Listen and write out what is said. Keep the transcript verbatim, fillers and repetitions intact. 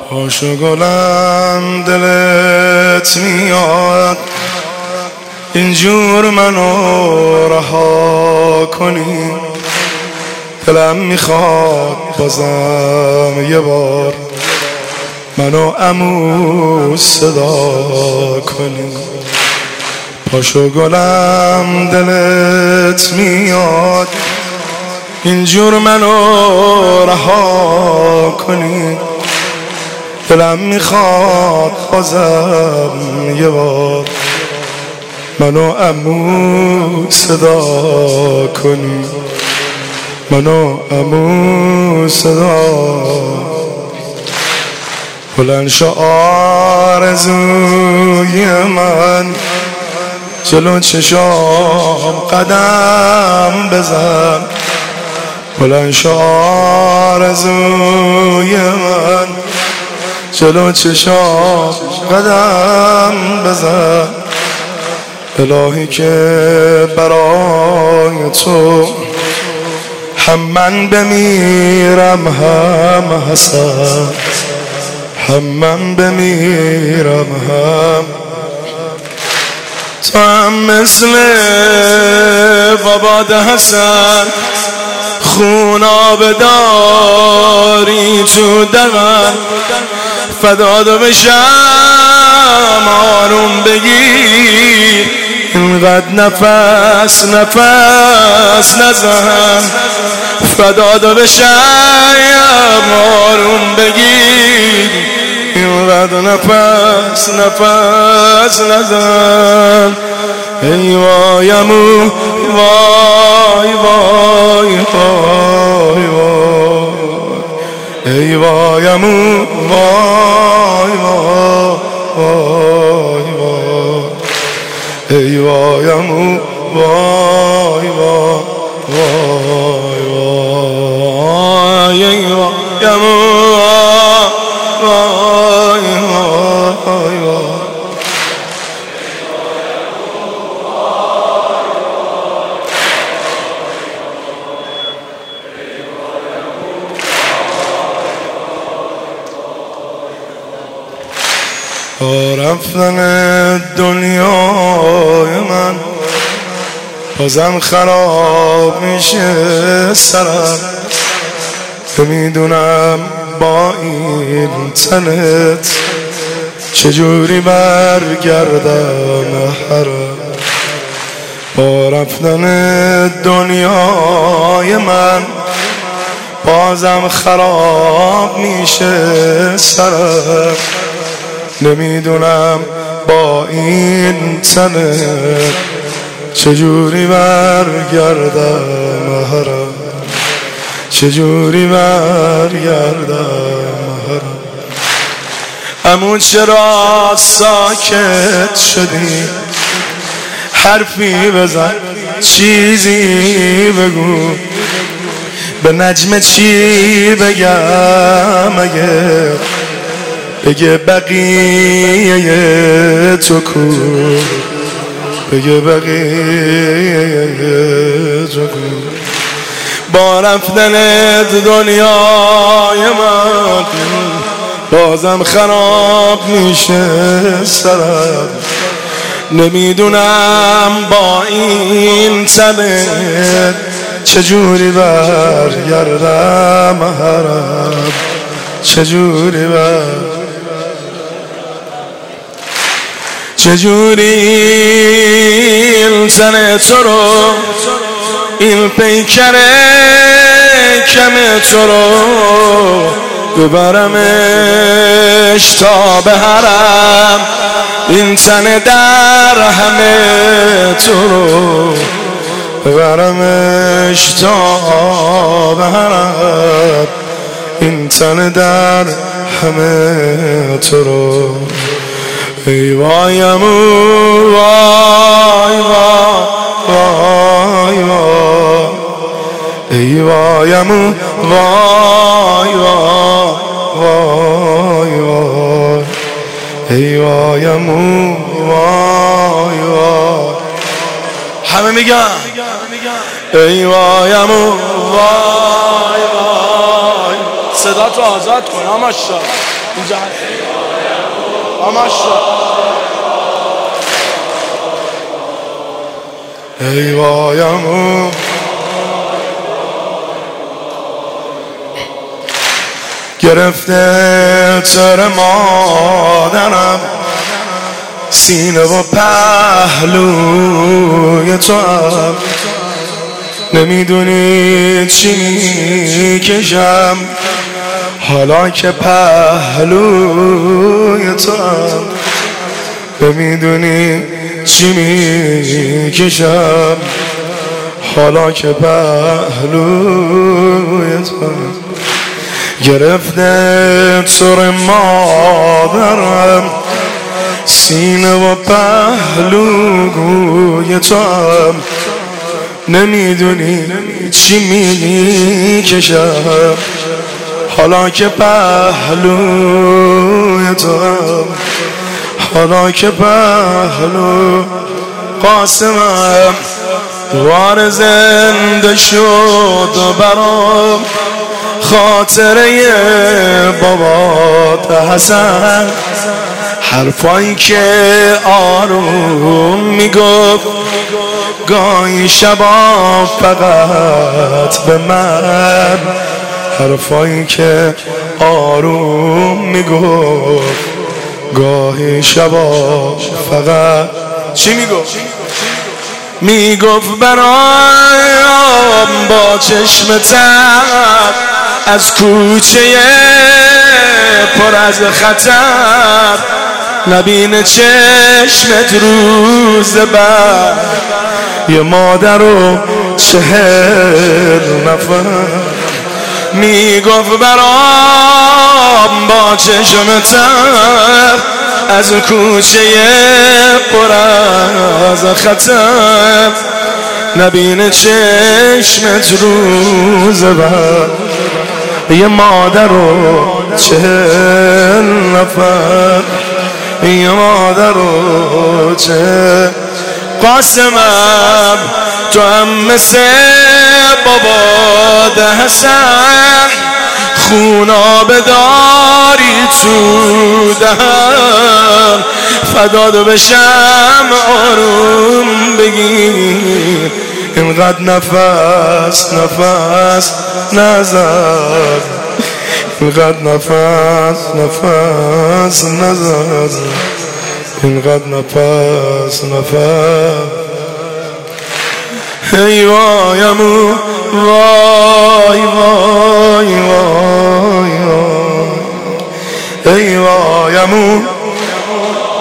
پاشو گلم دلت میاد اینجور منو رها کنی، دلم میخواد بازم یه بار منو عمو صدا کنی. پاشو گلم دلت میاد اینجور منو رها کنی، دلم میخواد بازم یه بار منو عمو صدا کنی، منو عمو صدا. بلند شو آرزوی من جلو چشام قدم بزن، بلند شو آرزوی من جلو چشام قدم بزن. الهی که برای تو هم من بمیرم هم حسن، هم من بمیرم هم تو هم مثل باباد حسن خون آب داری تو دهن، فداد بشم آروم بگیر اینقدر نفس نفس نزن، فداد بشم آروم بگیر اینقدر نفس نفس نزن. ای وای عمو وای وای وای وای، ای وای عمو وای وای وای وای، ای وای عمو وای وای وای وای، ای وای عمو وای وای وای. با رفتن دنیای من بازم خراب میشه سرم، که میدونم با این تنت چجوری برگردم حرم. با رفتن دنیای من بازم خراب میشه سرم، نمیدونم با این تنت چجوری برگردم حرم، چجوری برگردم حرم. عمو چرا ساکت شدی؟ حرفی بزن چیزی بگو، به نجمه چی بگم اگه بگه بقیه تو کو، بگه بقیه تو کو. با رفتن دنیای من بازم خراب میشه سرم، نمیدونم با این تنت چجوری برگردم حرم، چجوری برگردم، چجوری این تن تو رو این پیکر کم تو رو ببرمش تا به حرم، این تن در همه تو رو ببرمش تا به حرم، این تن در همه تو رو. ای وای عمو وای وای وای، ای وای عمو وای وای وای وای، ای وای عمو وای وای. همه میگن ای وای عمو وای وای. صدا تو آزاد کن ماشاءالله. اینجا همش ای وایمو گرفته سر مادرم سینه و پهلوی تو هم نمیدونی چی میکشم حالا که پهلوی تو هم نمیدونی چی میکشم حالا که پهلوی تو هم گرفته سر مادرم سینه و پهلوی تو هم نمیدونی چی میکشم حالا که پهلوی تو هم حالا که پهلو قاسمم دوار زنده شد برام خاطره بابات حسن حرفایی که آروم میگفت گاهی شبا فقط به من حرفایی که آروم میگفت گاهی شبا فقط چی میگفت؟ میگفت برایم با چشم تر از کوچه پر از خطر نبینه چشمت روز بعد یه مادر و چهر نفر میگفت برام با چشم تر از کوچه پر از خطر نبینه چشمت روز بعد یه مادر و چهل نفر یه مادر و چهل قاسمم تو هم مثل بابا ده حسن خونا بداری تو دهن فداد بشم آروم بگیر اینقدر نفس نفس نزد اینقدر نفس نفس نزد اینقدر نفس نفس ای وایمو وای وای وای ای وایمو